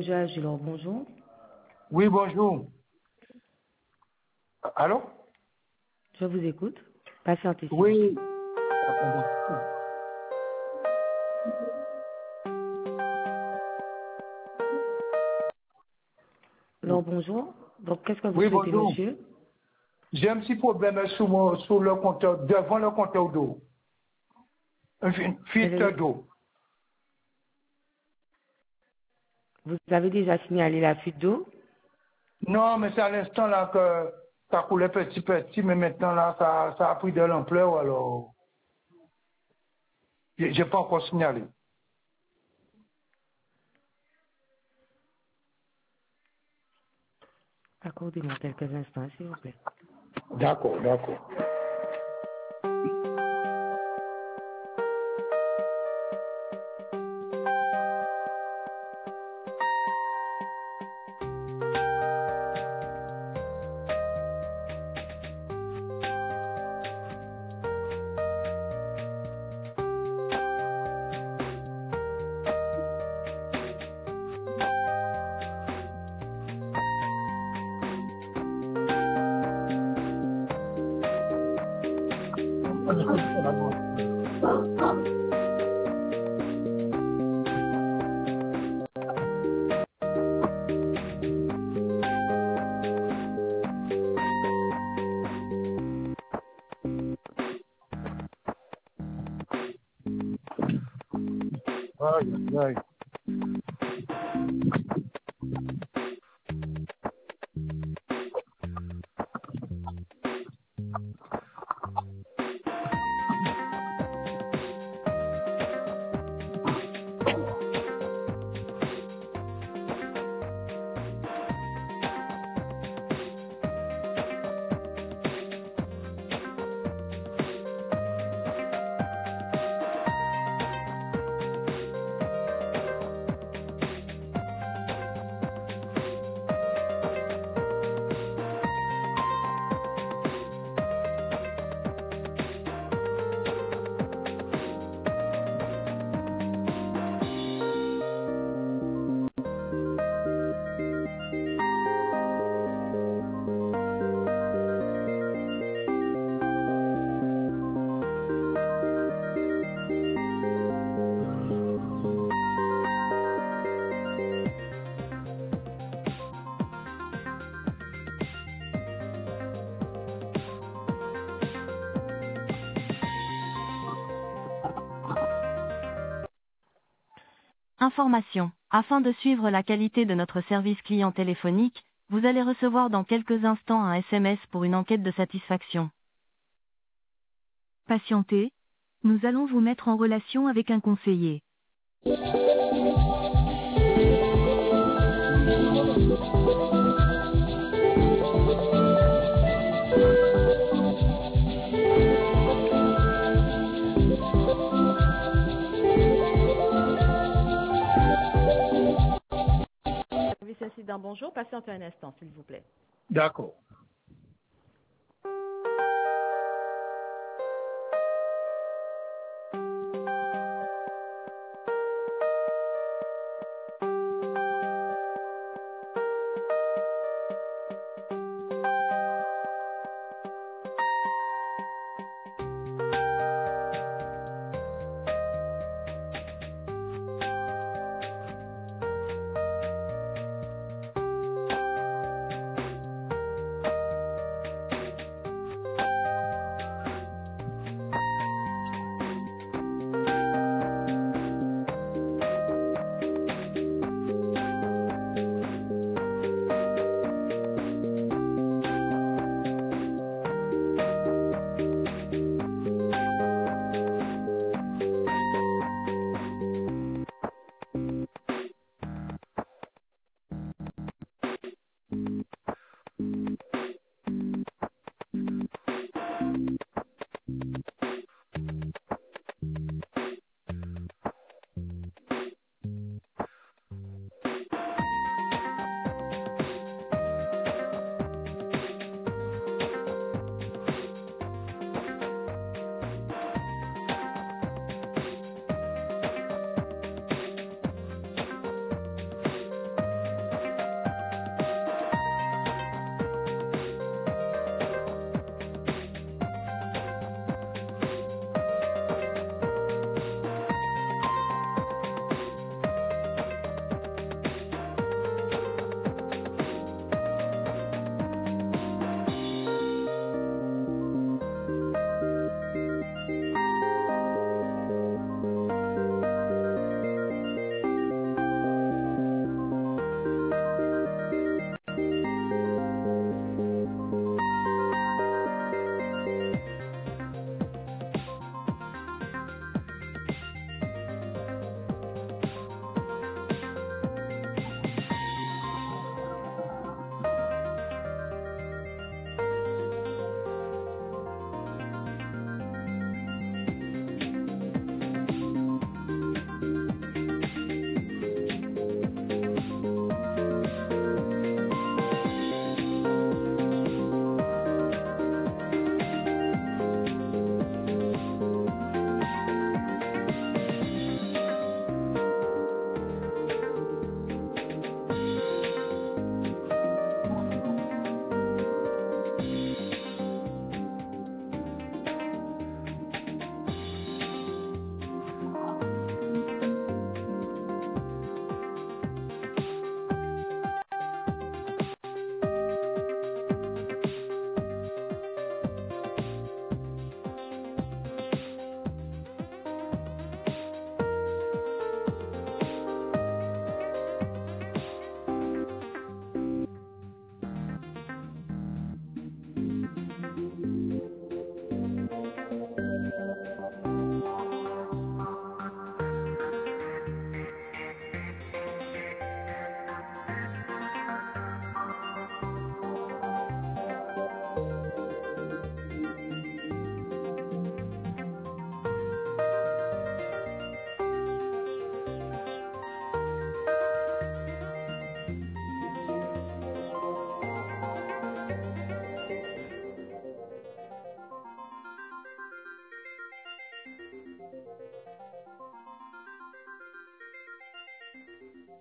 Logé à Gilor, bonjour. Oui, bonjour. Allô? Je vous écoute. Patientez, s'il vous plaît. Oui. Alors, bonjour. Donc, qu'est-ce que vous Oui, souhaitez, bonjour. monsieur? J'ai un petit problème sur le compteur, devant le compteur d'eau. Un filtre d'eau. Vous avez déjà signalé la fuite d'eau? Non, mais c'est à l'instant là que ça coulait petit, mais maintenant là, ça a pris de l'ampleur, alors j'ai pas encore signalé. Accordez-moi quelques instants, s'il vous plaît. D'accord, d'accord. Aïe, aïe. Information. Afin de suivre la qualité de notre service client téléphonique, vous allez recevoir dans quelques instants un SMS pour une enquête de satisfaction. Patientez. Nous allons vous mettre en relation avec un conseiller. Service incident, bonjour. Patientez un instant, s'il vous plaît. D'accord.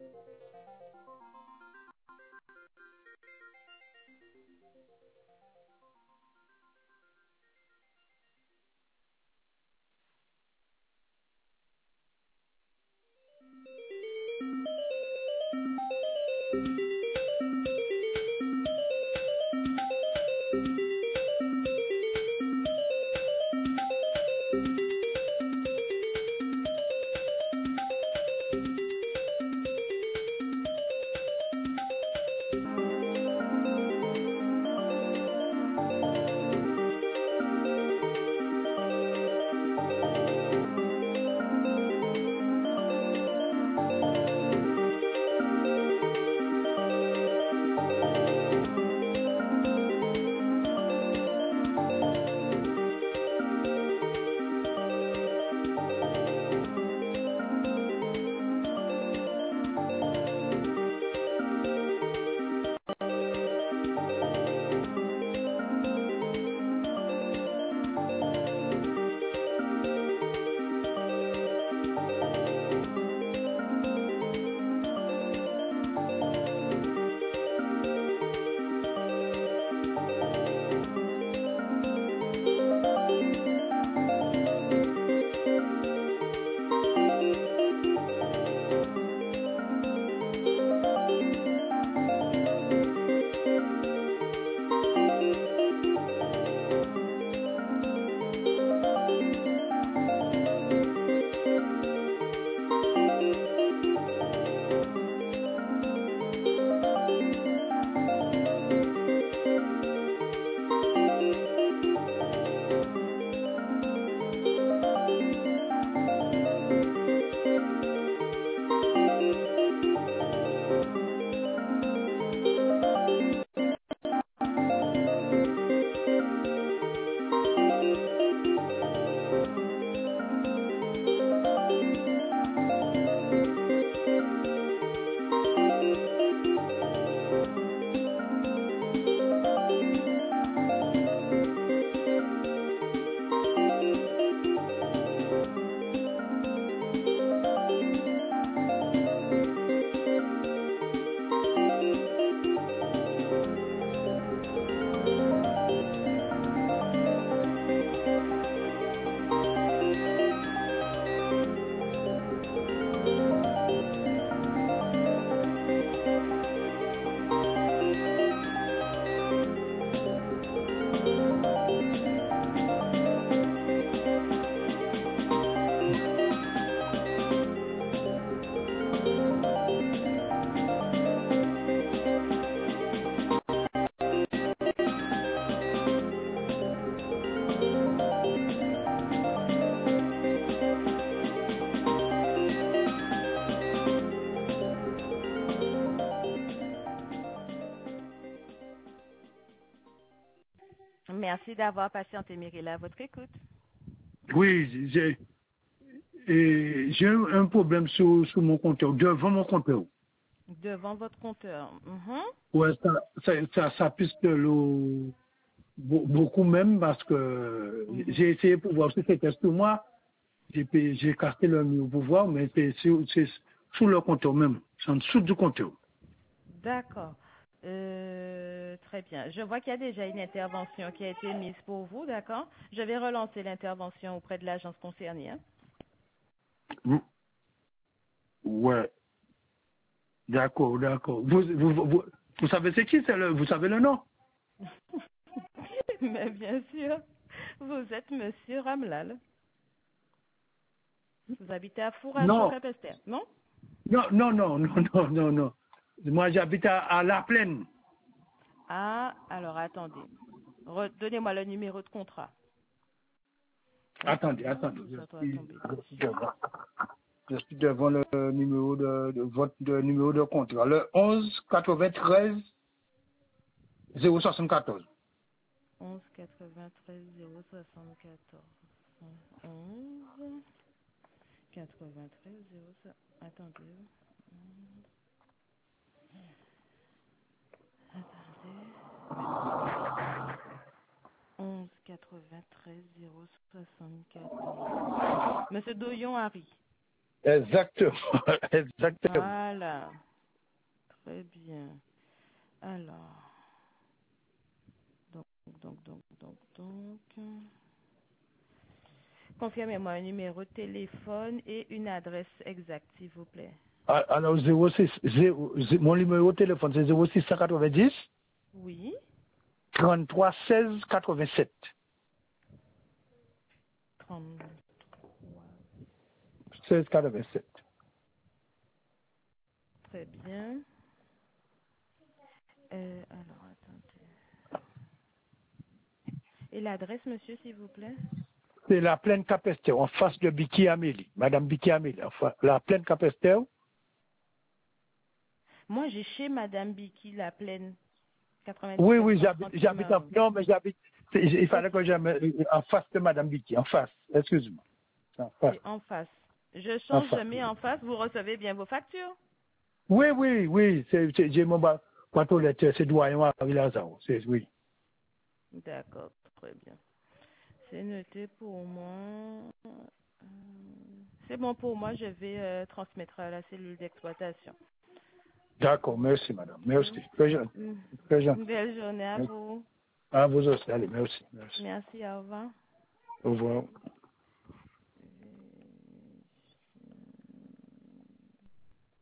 Merci d'avoir patienté, Mirella, à votre écoute. Oui, j'ai un problème sur mon compteur, devant mon compteur. Devant votre compteur. Ouais, ça piste l'eau beaucoup même parce que j'ai essayé pour voir si c'était sur moi. J'ai casté le mur pour voir, mais c'est sous le compteur même. C'est en dessous du compteur. D'accord. Très bien. Je vois qu'il y a déjà une intervention qui a été mise pour vous, d'accord? Je vais relancer l'intervention auprès de l'agence concernée. Hein? Ouais. D'accord. Vous savez c'est qui? Vous savez le nom? Mais bien sûr, vous êtes Monsieur Ramlal. Vous habitez à Fourage-Capesterre, non? Non. Moi, j'habite à La Plaine. Ah, alors attendez. Donnez-moi le numéro de contrat. Attendez. Je suis devant le numéro votre numéro de contrat. Le 11 93 074. 11 93 074. 11 93 074. Attendez. Attendez. 11 93 074. Monsieur Doyon Harry. Exactement. Exactement. Voilà. Très bien. Alors. Donc. Confirmez-moi un numéro de téléphone et une adresse exacte, s'il vous plaît. Alors, mon numéro de téléphone, c'est 0690 Oui. 33 16 87. 33. 16 87. Très bien. Alors, attendez. Et l'adresse, monsieur, s'il vous plaît? C'est la plaine Capesterre, en face de Biki Amélie. Madame Biki Amélie, enfin, la plaine Capesterre. Moi, j'ai chez Madame Biki, la plaine 97. Oui, j'habite non, mais j'habite, il fallait que j'aille en face de Madame Biki, en face, excuse-moi. En face. C'est en face. Je En change, je face. mets en face, vous recevez bien vos factures? Oui, j'ai mon bateau lettre, c'est doyen à Villazao, oui. D'accord, très bien. C'est noté pour moi. C'est bon pour moi, je vais transmettre à la cellule d'exploitation. D'accord, merci madame, merci. Très gentil. Très gentil. Une belle journée à vous. À vous aussi, allez, merci. Merci, au revoir. Au revoir.